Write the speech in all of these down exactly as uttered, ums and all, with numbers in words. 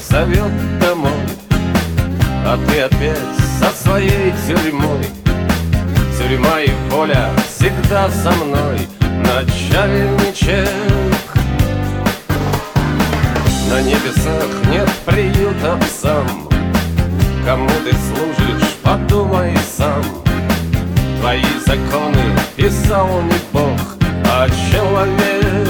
зовет домой, а ты опять со своей тюрьмой. Тюрьма и воля всегда со мной, начальничек. На небесах нет приюта псам. Кому ты служишь, подумай сам. Твои законы писал не Бог, а человек.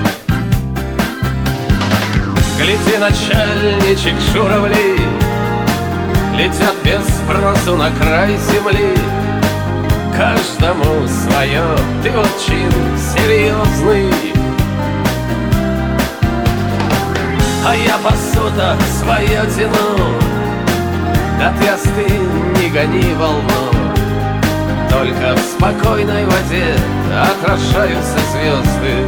Гляди, начальничек, журавли летят без спросу на край земли. Каждому свое, ты очень серьезный. А я по суток свое тяну. Да ты остынь, не гони волну. Только в спокойной воде отражаются звезды.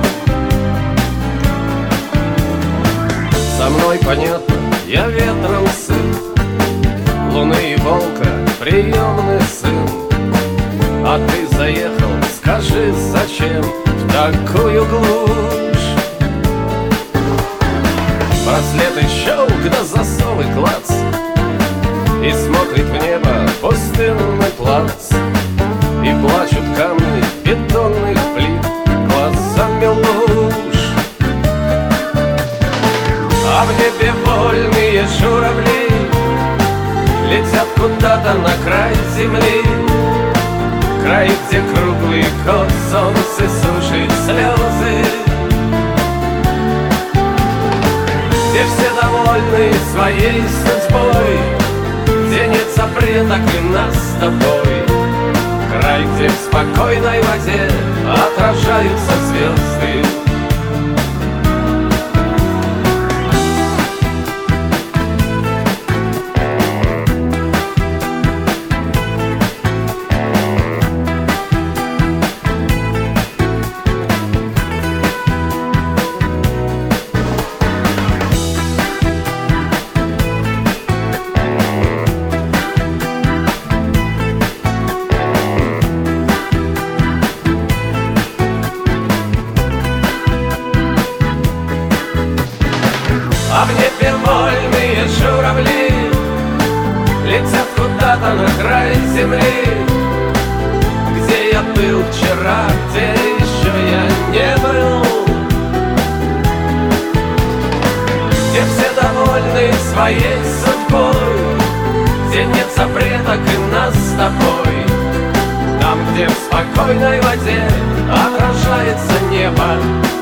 Со мной понятно, я ветром сын, луны и волка приемный сын. А ты заехал, скажи, зачем в такую глушь? Браслеты щелк, да засовы клац, и смотрит в небо пустынный плац. И плачут камни бетонных плит глазами луж. А в небе вольные журавли летят куда-то на край земли. Край, где круглый год солнце сушит слезы, где все довольны своей судьбой, где нет запреток и нас с тобой. Край, где в спокойной воде отражаются звезды. А в небе вольные журавли летят куда-то на край земли. Где я был вчера, где еще я не был, где все довольны своей судьбой, где нет запреток и нас с тобой. Там, где в спокойной воде отражается небо.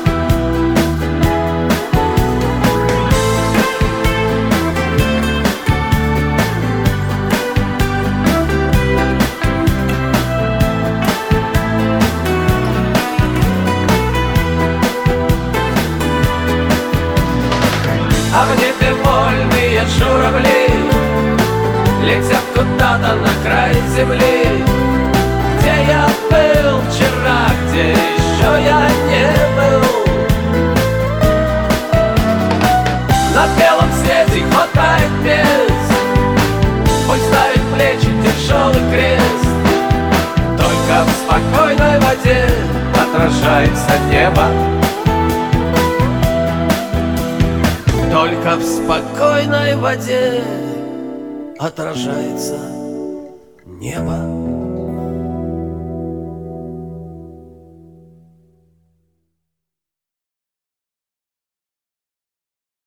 А в небе вольные журавли летят куда-то на край земли. Где я был вчера, где еще я не был. На белом свете хватает мест, пусть ставит плечи тяжелый крест. Только в спокойной воде отражается небо. Только в спокойной воде отражается небо.